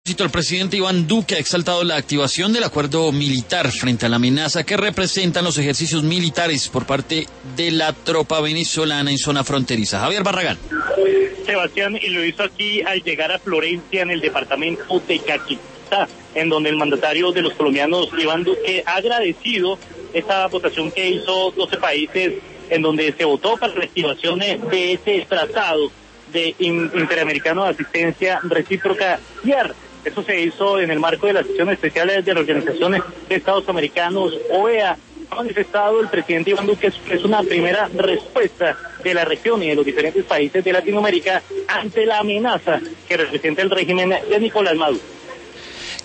El presidente Iván Duque ha exaltado la activación del acuerdo militar frente a la amenaza que representan los ejercicios militares por parte de la tropa venezolana en zona fronteriza. Javier Barragán. Sebastián, y lo hizo aquí al llegar a Florencia, en el departamento de Caquetá, en donde el mandatario de los colombianos, Iván Duque, ha agradecido esta votación que hizo 12 países, en donde se votó para la activación de ese tratado de interamericano de asistencia recíproca IAR. Eso se hizo en el marco de las sesiones especiales de la Organización de Estados Americanos, OEA. Ha manifestado el presidente Iván Duque que es una primera respuesta de la región y de los diferentes países de Latinoamérica ante la amenaza que representa el régimen de Nicolás Maduro.